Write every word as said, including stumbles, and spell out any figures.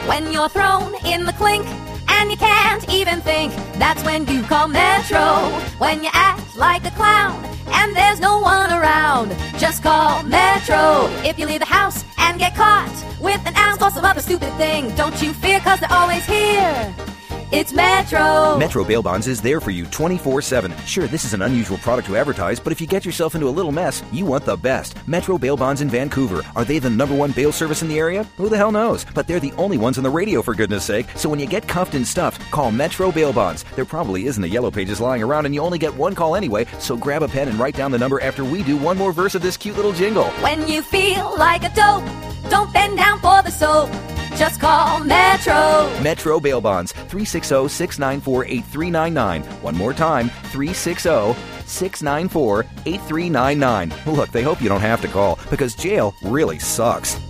When you're thrown in the clink and you can't even think, that's when you call Metro. When you act like a clown and there's no one around, just call Metro. If you leave the house and get caught with an ounce or some other stupid thing, don't you fear, cause they're always here. It's Metro. Metro Bail Bonds is there for you twenty-four seven. Sure, this is an unusual product to advertise, but if you get yourself into a little mess, you want the best. Metro Bail Bonds in Vancouver. Are they the number one bail service in the area? Who the hell knows? But they're the only ones on the radio, for goodness sake. So when you get cuffed and stuffed, call Metro Bail Bonds. There probably isn't a yellow pages lying around, and you only get one call anyway, so grab a pen and write down the number after we do one more verse of this cute little jingle. When you feel like a dope, don't bend down for the soap. Just call Metro. Metro Bail Bonds, three six zero, six nine four, eight three nine nine. One more time, three six zero, six nine four, eight three nine nine. Look, they hope you don't have to call, because jail really sucks.